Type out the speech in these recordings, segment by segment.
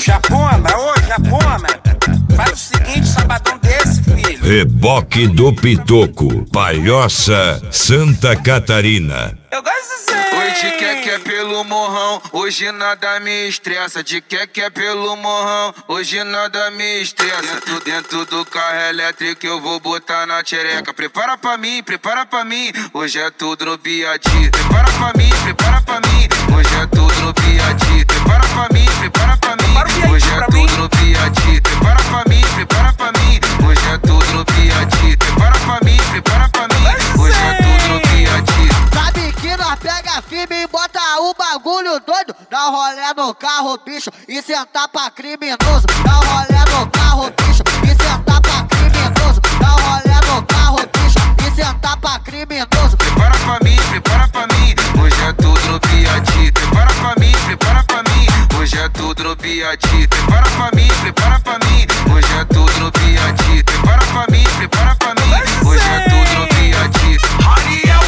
Japona, ô Japona, faz o seguinte, sabadão desse, filho. Reboque do Pitoco, Palhoça, Santa Catarina. Eu gosto assim. Hoje quer pelo morrão, hoje nada me estressa. De quer pelo morrão, hoje nada me estressa. Dentro do carro elétrico eu vou botar na tchereca. Prepara pra mim, hoje é tudo no biadi. Prepara pra mim, hoje é tudo no biadi. Prepara pra mim, hoje é tudo no biadi. Prepara pra mim, hoje é tudo no biadi. Prepara pra mim, hoje é tudo no biadi. Sabe que nós pega firme e bota o bagulho doido. Dá rolé no carro, bicho, e sentar pra criminoso. Dá rolé no carro, bicho, e sentar pra criminoso. Dá rolé no carro, bicho, e sentar pra criminoso. Prepara pra mim, hoje é tudo no biadi. Prepara pra mim, hoje é tudo no biadi. Prepara pra mim, hoje é tudo no biadi. Prepara pra mim, hoje é tudo no biadi. Ariel,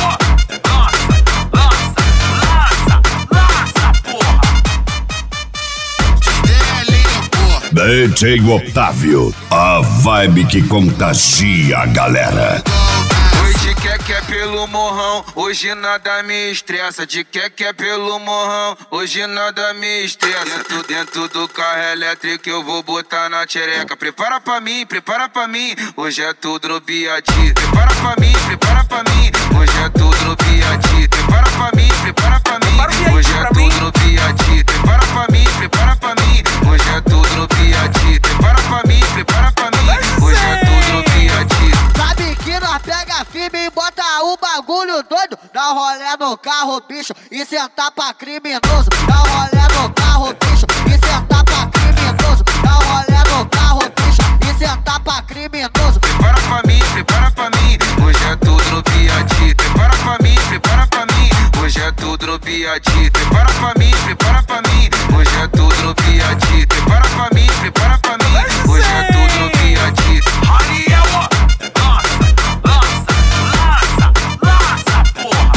lança, porra. DJ Otávio, a vibe que contagia a galera. Hoje quer pelo morrão, hoje nada me estressa. De quer pelo morrão, hoje nada me estressa. Dentro do carro elétrico eu vou botar na tchereca. Prepara pra mim, hoje é tudo no biadi. Prepara pra mim, hoje é tudo no biadi. Prepara pra mim, hoje é tudo no biadi. Prepara pra mim, hoje é tudo no biadi. Prepara pra mim, hoje é tudo no biadi. Sabe que nós pega firme e bota o bagulho doido. Dá rolé no carro, bicho, e sentar pra criminoso. Dá rolé no carro, bicho, e sentar pra criminoso. Dá rolé no carro, bicho, e sentar pra criminoso. Prepara pra mim, hoje é tudo no biadi. Prepara pra mim, hoje é tudo no biadi. Prepara pra mim, hoje é tudo no biadi. Prepara pra mim, hoje é tudo no biadi. Ariel, lança, porra.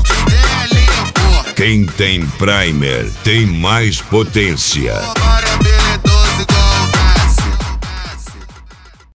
Quem tem primer tem mais potência.